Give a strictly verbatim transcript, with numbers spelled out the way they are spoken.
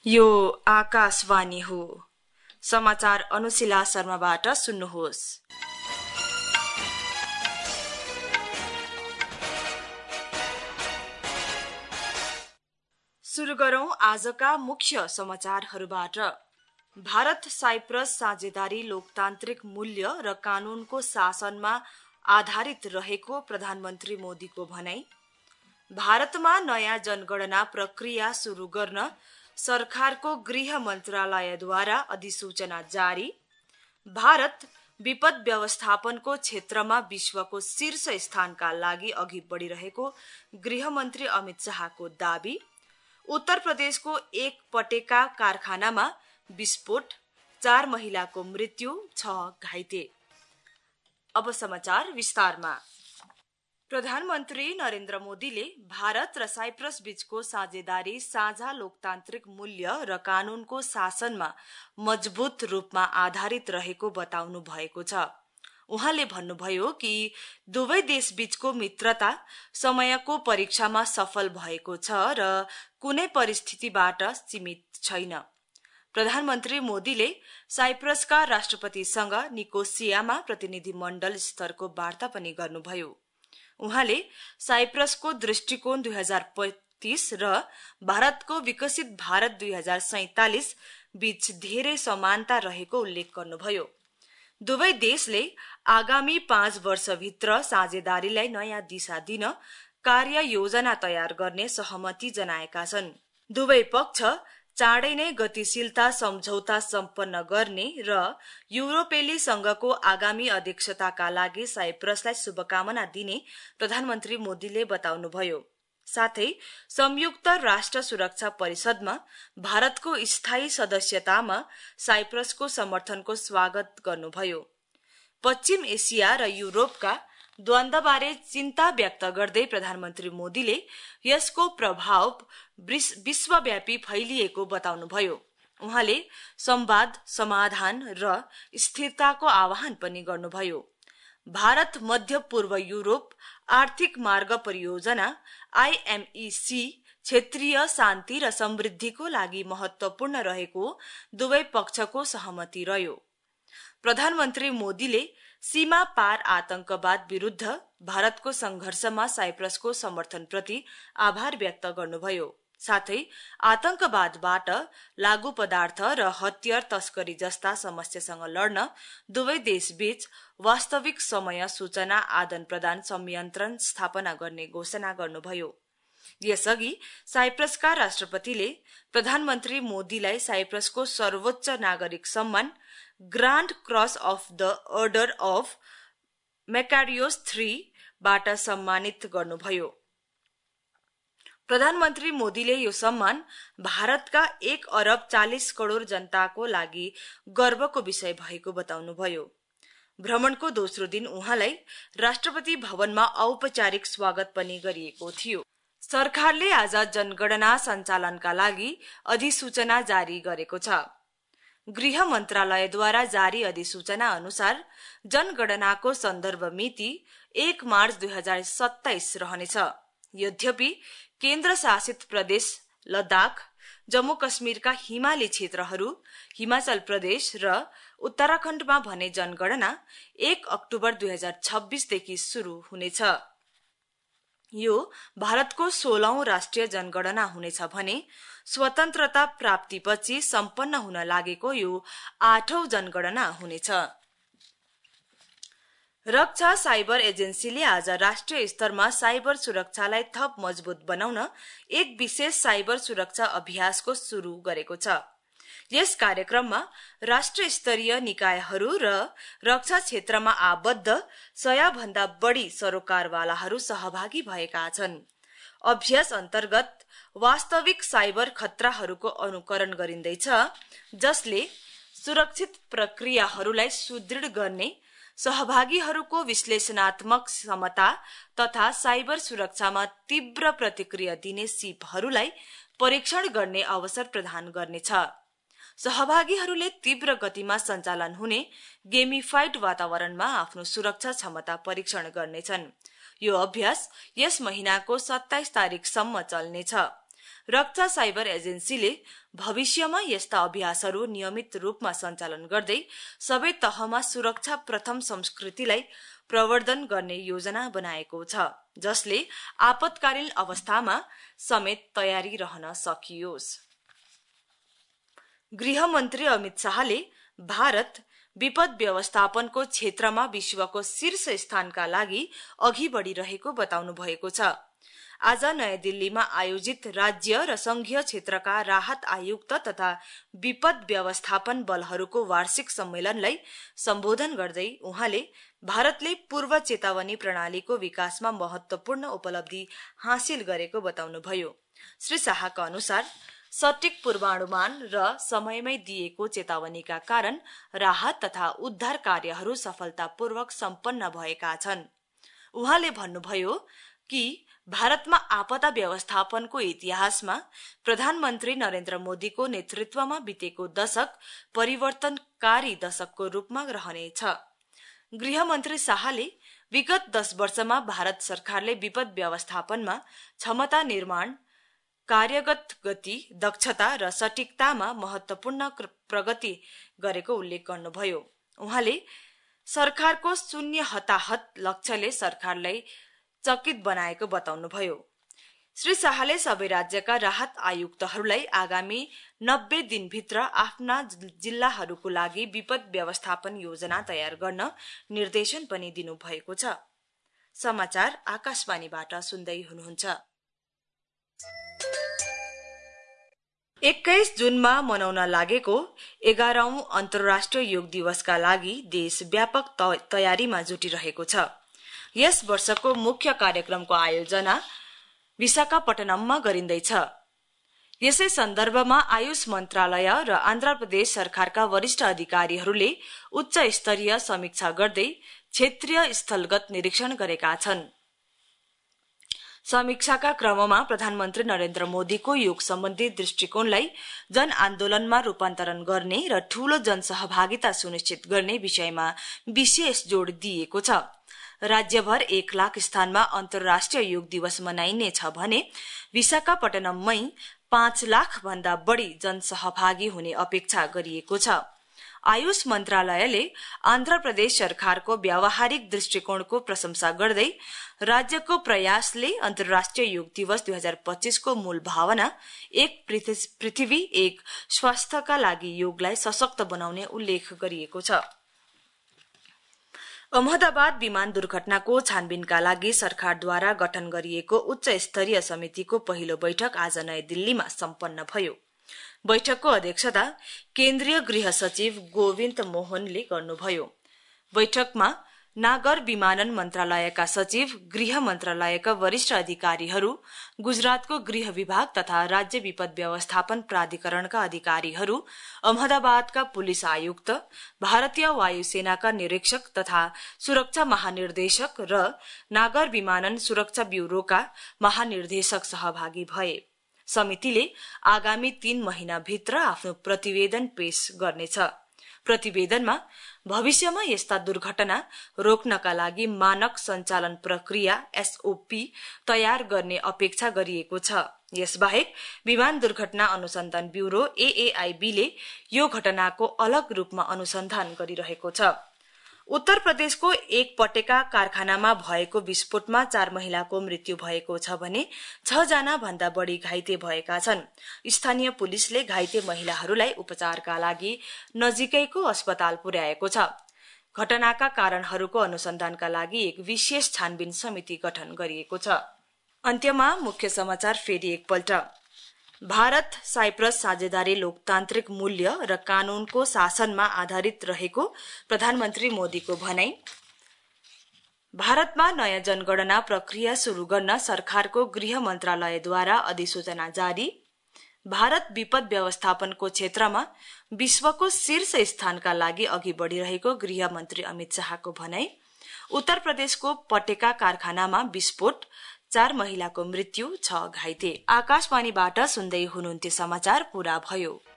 यो आकाशवाणी हो। समाचार अनुशिला शर्माबाट सुन्नुहोस्। सुरु गरौं आजका मुख्य समाचारहरूबाट। भारत साइप्रस साझेदारी लोकतान्त्रिक मूल्य र कानूनको शासनमा आधारित रहेको प्रधानमन्त्री मोदीको भनाई। भारतमा नयाँ जनगणना प्रक्रिया सुरु गर्न सरकारको गृह मन्त्रालयद्वारा अधिसूचना जारी। भारत विपद व्यवस्थापनको क्षेत्रमा विश्वको शीर्ष स्थानका लागि अघि बढ़िरहेको गृहमन्त्री अमित शाहको दावी। उत्तर प्रदेशको एक पटेका कारखानामा विस्फोट, चार महिलाको मृत्यु, छ घाइते। अब समाचार विस्तारमा। प्रधानमन्त्री नरेन्द्र मोदीले भारत र साइप्रस बीचको साझेदारी साझा लोकतान्त्रिक मूल्य र कानूनको शासनमा मजबूत रूपमा आधारित रहेको बताउनु भएको छ। उहाँले भन्नुभयो कि दुवै देश बीचको मित्रता समयको परीक्षामा सफल भएको छ र कुनै परिस्थितिबाट सीमित छैन। प्रधानमन्त्री मोदीले साइप्रसका राष्ट्रपतिसँग निकोसियामा प्रतिनिधि मण्डल स्तरको वार्ता पनि गर्नुभयो। उहाँले साइप्रसको दृष्टिकोण दुई हजार पैंतीस र भारतको विकसित भारत दुई हजार सैंतालिस बीच धेरै समानता रहेको उल्लेख गर्नुभयो। दुवै देशले आगामी पाँच वर्षभित्र साझेदारीलाई नयाँ दिशा दिन कार्य योजना तयार गर्ने सहमति जनाएका छन्। दुवै पक्ष चाँडै नै गतिशीलता सम्झौता सम्पन्न गर्ने र युरोपेली संघको आगामी अध्यक्षताका लागि साइप्रसलाई शुभकामना दिने प्रधानमन्त्री मोदीले बताउनुभयो। साथै संयुक्त राष्ट्र सुरक्षा परिषदमा भारतको स्थायी सदस्यतामा साइप्रसको समर्थनको स्वागत गर्नुभयो। पश्चिम एसिया र युरोपका द्वन्द्वबारे चिन्ता व्यक्त गर्दै प्रधानमन्त्री मोदीले यसको प्रभाव विश्वव्यापी फैलिएको बताउनुभयो। उहाँले संवाद, समाधान र स्थिरताको आह्वान पनि गर्नुभयो। भारत मध्य पूर्व युरोप आर्थिक मार्ग परियोजना आईएमईसी क्षेत्रीय शान्ति र समृद्धिको लागि महत्वपूर्ण रहेको दुवै पक्षको सहमति रह्यो। प्रधानमन्त्री मोदीले सीमा पार आतंकवाद विरुद्ध भारतको संघर्षमा साइप्रसको समर्थनप्रति आभार व्यक्त गर्नुभयो। साथै आतंकवादबाट लागू पदार्थ र हतियार तस्करी जस्ता समस्यासँग लड्न दुवै देशबीच वास्तविक समय सूचना आदान प्रदान संयन्त्रण स्थापना गर्ने घोषणा गर्नुभयो। यसअघि साइप्रसका राष्ट्रपतिले प्रधानमन्त्री मोदीलाई साइप्रसको सर्वोच्च नागरिक सम्मान grand cross of the order of Makarios three बाट सम्मानित गर्नुभयो। प्रधानमन्त्री मोदीले यो सम्मान भारतका एक अरब चालिस करोड़ जनताको लागि गर्वको विषय भएको बताउनुभयो। भ्रमणको दोस्रो दिन उहाँलाई राष्ट्रपति भवनमा औपचारिक स्वागत पनि गरिएको थियो। सरकारले आज जनगणना सञ्चालनका लागि अधिसूचना जारी गरेको छ। गृह मन्त्रालयद्वारा जारी अधिसूचना अनुसार जनगणनाको सन्दर्भ मिति एक मार्च दुई हजार सत्ताइस रहनेछ। यद्यपि केन्द्र शासित प्रदेश लद्दाख, जम्मू कश्मीरका हिमाली क्षेत्रहरू, हिमाचल प्रदेश र उत्तराखण्डमा भने जनगणना एक अक्टोबर दुई हजार छब्बीस देखि शुरू हुनेछ। यो भारतको सोह्रौं राष्ट्रिय जनगणना हुनेछ भने स्वतन्त्रता प्राप्तिपछि सम्पन्न हुन लागेको यो आठौं जनगणना हुनेछ। रक्षा साइबर एजेन्सीले आज राष्ट्रिय स्तरमा साइबर सुरक्षालाई थप मजबूत बनाउन एक विशेष साइबर सुरक्षा अभ्यासको शुरू गरेको छ। यस कार्यक्रममा राष्ट्रिय स्तरीय निकायहरू र रक्षा क्षेत्रमा आबद्ध सय भन्दा बढ़ी सरोकारवालाहरू सहभागी भएका छन्। अभ्यास अन्तर्गत वास्तविक साइबर खतराहरूको अनुकरण गरिँदैछ, जसले सुरक्षित प्रक्रियाहरूलाई सुदृढ गर्ने, सहभागीहरूको विश्लेषणात्मक क्षमता तथा साइबर सुरक्षामा तीव्र प्रतिक्रिया दिने सिपहरूलाई परीक्षण गर्ने अवसर प्रदान गर्नेछ। सहभागीहरूले तीव्र गतिमा सञ्चालन हुने गेमिफाइड वातावरणमा आफ्नो सुरक्षा क्षमता परीक्षण गर्नेछन्। यो अभ्यास यस महिनाको सत्ताइस तारिकसम्म चल्नेछ। रक्षा साइबर एजेन्सीले भविष्यमा यस्ता अभ्यासहरू नियमित रूपमा सञ्चालन गर्दै सबै तहमा सुरक्षा प्रथम संस्कृतिलाई प्रवर्धन गर्ने योजना बनाएको छ, जसले आपतकालीन अवस्थामा समेत तयारी रहन सकियोस्। गृहमन्त्री अमित शाहले भारत विपद व्यवस्थापनको क्षेत्रमा विश्वको शीर्ष स्थानका लागि अघि बढ़िरहेको बताउनु भएको छ। आज नयाँ दिल्लीमा आयोजित राज्य र संघीय क्षेत्रका राहत आयुक्त तथा विपद व्यवस्थापन बलहरूको वार्षिक सम्मेलनलाई सम्बोधन गर्दै उहाँले भारतले पूर्व चेतावनी प्रणालीको विकासमा महत्वपूर्ण उपलब्धि हासिल गरेको बताउनुभयो। श्री शाहका अनुसार सटीक पूर्वानुमान र समयमै दिएको चेतावनीका कारण राहत तथा उद्धार कार्यहरू सफलतापूर्वक सम्पन्न भएका छन्। उहाँले भन्नुभयो कि भारतमा आपदा व्यवस्थापनको इतिहासमा प्रधानमन्त्री नरेन्द्र मोदीको नेतृत्वमा बितेको दशक परिवर्तनकारी दशकको रूपमा रहनेछ। गृहमन्त्री शाहले विगत दस वर्षमा भारत सरकारले विपद व्यवस्थापनमा क्षमता निर्माण, कार्यगत गति, दक्षता र सटीकतामा महत्वपूर्ण प्रगति गरेको उल्लेख गर्नुभयो। उहाँले सरकारको शून्य हताहत लक्ष्यले सरकारलाई चकित बनाएको बताउनुभयो। श्री शाहले सबै राज्यका राहत आयुक्तहरूलाई आगामी नब्बे दिनभित्र आफ्ना जिल्लाहरूको लागि विपद व्यवस्थापन योजना तयार गर्न निर्देशन पनि दिनुभएको छ। समाचार आकाशवाणीबाट सुन्दै हुनुहुन्छ। एक्काइस जुनमा मनाउन लागेको एघारौं अन्तर्राष्ट्रिय योग दिवसका लागि देश व्यापक तयारीमा जुटिरहेको छ। यस वर्षको मुख्य कार्यक्रमको आयोजना विशाखापट्टनममा गरिँदैछ। यसै सन्दर्भमा आयुष मन्त्रालय र आन्ध्र प्रदेश सरकारका वरिष्ठ अधिकारीहरूले उच्च स्तरीय समीक्षा गर्दै क्षेत्रीय स्थलगत निरीक्षण गरेका छन्। समीक्षाका क्रममा प्रधानमन्त्री नरेन्द्र मोदीको योग सम्बन्धी दृष्टिकोणलाई जन आन्दोलनमा रूपान्तरण गर्ने र ठूलो जनसहभागिता सुनिश्चित गर्ने विषयमा विशेष जोड़ दिइएको छ। राज्यभर एक लाख स्थानमा अन्तर्राष्ट्रिय योग दिवस मनाइनेछ भने विशाखापट्टनममै पाँच लाख भन्दा बढ़ी जनसहभागी हुने अपेक्षा गरिएको छ। आयुष मन्त्रालयले आन्ध्र प्रदेश सरकारको व्यावहारिक दृष्टिकोणको प्रशंसा गर्दै राज्यको प्रयासले अन्तर्राष्ट्रिय योग दिवस दुई हजार पच्चीस को मूल भावना एक पृथ्वी एक स्वास्थ्यका लागि योगलाई सशक्त बनाउने उल्लेख गरिएको छ। अहमदाबाद विमान दुर्घटनाको छानबिनका लागि सरकारद्वारा गठन गरिएको उच्च स्तरीय समितिको पहिलो बैठक आज नयाँ दिल्लीमा सम्पन्न भयो। बैठकको अध्यक्षता केन्द्रीय गृह सचिव गोविन्द मोहनले गर्नुभयो। बैठकमा नागर विमानन मन्त्रालयका सचिव, गृह मन्त्रालयका वरिष्ठ अधिकारीहरू, गुजरातको गृह विभाग तथा राज्य विपद व्यवस्थापन प्राधिकरणका अधिकारीहरू, अहमदाबादका पुलिस आयुक्त, भारतीय वायुसेनाका निरीक्षक तथा सुरक्षा महानिर्देशक र नागर विमानन सुरक्षा ब्यूरोका महानिर्देशक सहभागी भए। समितिले आगामी तीन महिनाभित्र आफ्नो प्रतिवेदन पेश गर्नेछ। प्रतिवेदनमा भविष्यमा यस्ता दुर्घटना रोक्नका लागि मानक सञ्चालन प्रक्रिया एसओपी तयार गर्ने अपेक्षा गरिएको छ। यसबाहेक विमान दुर्घटना अनुसन्धान ब्यूरो एएआईबीले यो घटनाको अलग रूपमा अनुसन्धान गरिरहेको छ। उत्तर प्रदेशको एक पटेका कारखानामा भएको विस्फोटमा चार महिलाको मृत्यु भएको छ भने छ जना भन्दा बढ़ी घाइते भएका छन्। स्थानीय पुलिसले घाइते महिलाहरूलाई उपचारका लागि नजिकैको अस्पताल पुर्याएको छ। घटनाका कारणहरूको अनुसन्धानका लागि एक विशेष छानबिन समिति गठन गरिएको छ। अन्त्यमा मुख्य समाचार फेरि एकपल्ट। भारत साइप्रस साझेदारी लोकतान्त्रिक मूल्य र कानूनको शासनमा आधारित रहेको प्रधानमन्त्री मोदीको भनाई। भारतमा नयाँ जनगणना प्रक्रिया शुरू गर्न सरकारको गृह मन्त्रालयद्वारा अधिसूचना जारी। भारत विपद व्यवस्थापनको क्षेत्रमा विश्वको शीर्ष स्थानका लागि अघि बढ़िरहेको गृह मन्त्री अमित शाहको भनाई। उत्तर प्रदेशको पटेका कारखानामा विस्फोट, चार महिलाको मृत्यु, छ घाइते। आकाशवाणीबाट सुन्दै हुनुहुन्थ्यो समाचार पूरा भयो।